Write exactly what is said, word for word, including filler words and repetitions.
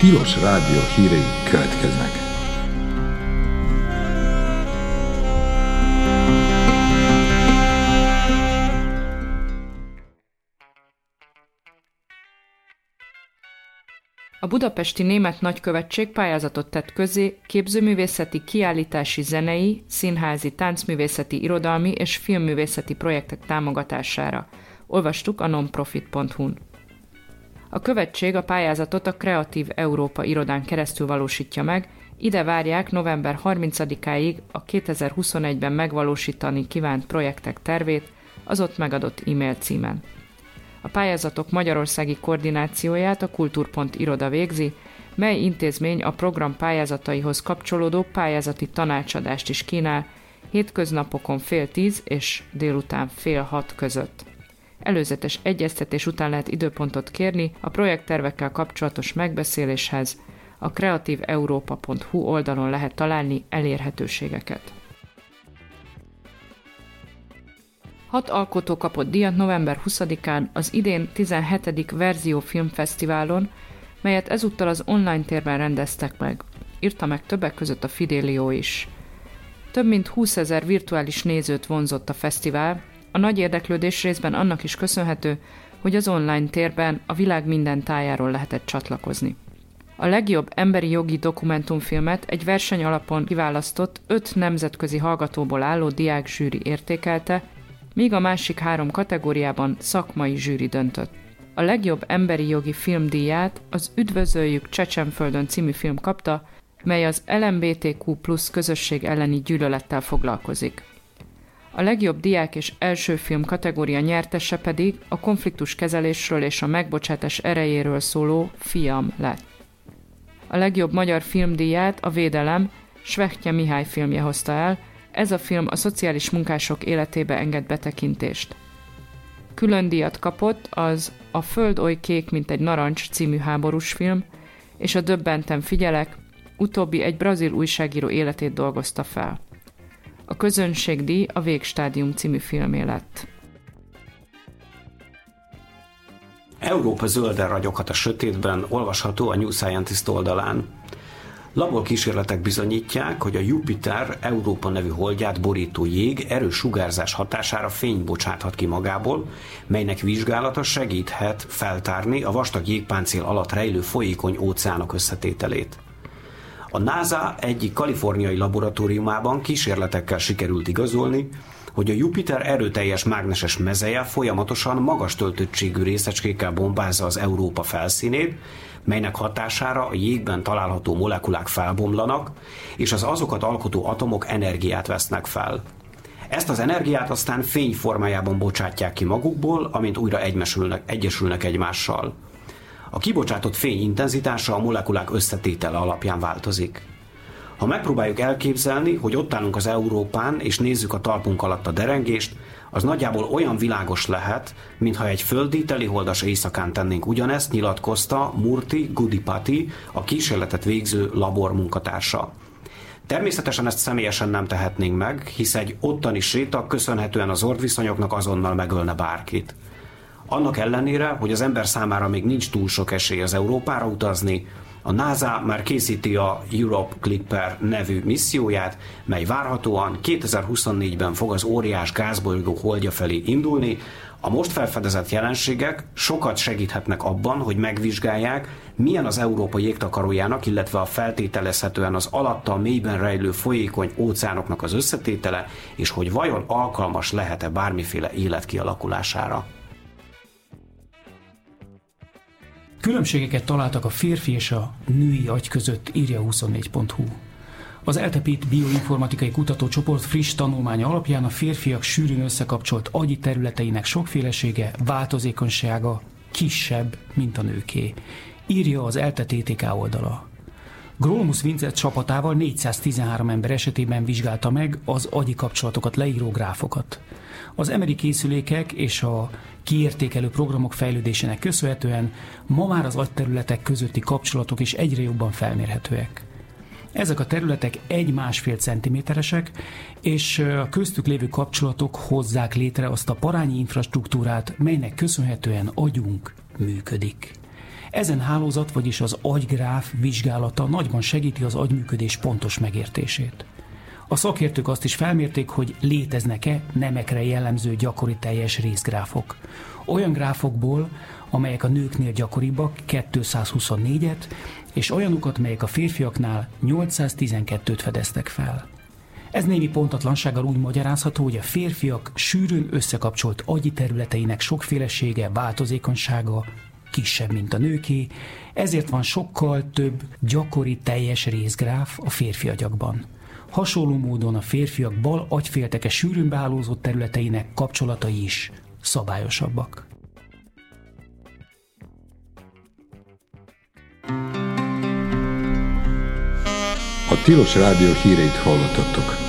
Tilos Rádió hírei következnek. A budapesti német nagykövetség pályázatot tett közzé képzőművészeti, kiállítási, zenei, színházi, táncművészeti, irodalmi és filmművészeti projektek támogatására. Olvastuk a nonprofit pont hu-n. A követség a pályázatot a Kreatív Európa irodán keresztül valósítja meg, ide várják november harmincadikáig a kétezer-huszonegyben megvalósítani kívánt projektek tervét az ott megadott e-mail címen. A pályázatok magyarországi koordinációját a Kulturpont iroda végzi, mely intézmény a program pályázataihoz kapcsolódó pályázati tanácsadást is kínál, hétköznapokon fél tíz és délután fél hat között. Előzetes egyeztetés után lehet időpontot kérni a projekttervekkel kapcsolatos megbeszéléshez, a kreatív európa pont hu oldalon lehet találni elérhetőségeket. Hat alkotó kapott díjat november huszadikán az idén tizenhetedik Verzió Filmfesztiválon, melyet ezúttal az online térben rendeztek meg. Írta meg többek között a Fidelio is. Több mint húszezer virtuális nézőt vonzott a fesztivál, a nagy érdeklődés részben annak is köszönhető, hogy az online térben a világ minden tájáról lehetett csatlakozni. A legjobb emberi jogi dokumentumfilmet egy verseny alapon kiválasztott öt nemzetközi hallgatóból álló diákzsűri értékelte, míg a másik három kategóriában szakmai zsűri döntött. A legjobb emberi jogi filmdíját az Üdvözöljük Csecsenföldön című film kapta, mely az el em bé té kú plusz közösség elleni gyűlölettel foglalkozik. A legjobb diák és első film kategória nyertese pedig a konfliktus kezelésről és a megbocsátás erejéről szóló Fiam lett. A legjobb magyar filmdíját a Védelem Svehttye Mihály filmje hozta el, ez a film a szociális munkások életébe enged betekintést. Külön díjat kapott az A föld oly kék, mint egy narancs című háborús film, és a Döbbenten figyelek, utóbbi egy brazil újságíró életét dolgozta fel. A közönségdíj a Végstádium című filmé lett. Európa zölden ragyoghat a sötétben, olvasható a New Scientist oldalán. Laborkísérletek bizonyítják, hogy a Jupiter Európa nevű holdját borító jég erős sugárzás hatására fényt bocsáthat ki magából, melynek vizsgálata segíthet feltárni a vastag jégpáncél alatt rejlő folyékony óceánok összetételét. A NASA egyik kaliforniai laboratóriumában kísérletekkel sikerült igazolni, hogy a Jupiter erőteljes mágneses mezeje folyamatosan magas töltöttségű részecskékkel bombázza az Európa felszínét, melynek hatására a jégben található molekulák felbomlanak, és az azokat alkotó atomok energiát vesznek fel. Ezt az energiát aztán fény formájában bocsátják ki magukból, amint újra egymesülnek, egyesülnek egymással. A kibocsátott fény intenzitása a molekulák összetétele alapján változik. Ha megpróbáljuk elképzelni, hogy ott állunk az Európán, és nézzük a talpunk alatt a derengést, az nagyjából olyan világos lehet, mintha egy földi teliholdas éjszakán tennénk ugyanezt, nyilatkozta Murti Gudipati, a kísérletet végző labor munkatársa. Természetesen ezt személyesen nem tehetnénk meg, hisz egy ottani séta köszönhetően az ordviszonyoknak azonnal megölne bárkit. Annak ellenére, hogy az ember számára még nincs túl sok esély az Európára utazni, a NASA már készíti a Europe Clipper nevű misszióját, mely várhatóan kétezer-huszonnégyben fog az óriás gázbolygó holdja felé indulni. A most felfedezett jelenségek sokat segíthetnek abban, hogy megvizsgálják, milyen az Európa jégtakarójának, illetve a feltételezhetően az alatta mélyben rejlő folyékony óceánoknak az összetétele, és hogy vajon alkalmas lehet-e bármiféle élet kialakulására. Különbségeket találtak a férfi és a női agy között, írja a huszonnégy pont hu. Az eltepít bioinformatikai kutatócsoport friss tanulmánya alapján a férfiak sűrűn összekapcsolt agyi területeinek sokfélesége, változékonysága kisebb, mint a nőké, írja az ELTE té té ká oldala. Grolmus Vincent csapatával négyszáztizenhárom ember esetében vizsgálta meg az agyi kapcsolatokat leíró gráfokat. Az emeri készülékek és a kiértékelő programok fejlődésének köszönhetően ma már az agyterületek közötti kapcsolatok is egyre jobban felmérhetőek. Ezek a területek egy-másfél centiméteresek, és a köztük lévő kapcsolatok hozzák létre azt a parányi infrastruktúrát, melynek köszönhetően agyunk működik. Ezen hálózat, vagyis az agygráf vizsgálata nagyban segíti az agyműködés pontos megértését. A szakértők azt is felmérték, hogy léteznek-e nemekre jellemző gyakori teljes részgráfok. Olyan gráfokból, amelyek a nőknél gyakoribbak, kétszázhuszonnégyet, és olyanokat, melyek a férfiaknál nyolcszáztizenkettőt fedeztek fel. Ez némi pontatlansággal úgy magyarázható, hogy a férfiak sűrűn összekapcsolt agyi területeinek sokfélesége, változékonysága kisebb, mint a nőké, ezért van sokkal több gyakori teljes részgráf a férfi agyakban. Hasonló módon a férfiak bal agyfélteke sűrűn beállózott területeinek kapcsolatai is szabályosabbak. A Tilos Rádió híreit hallottatok.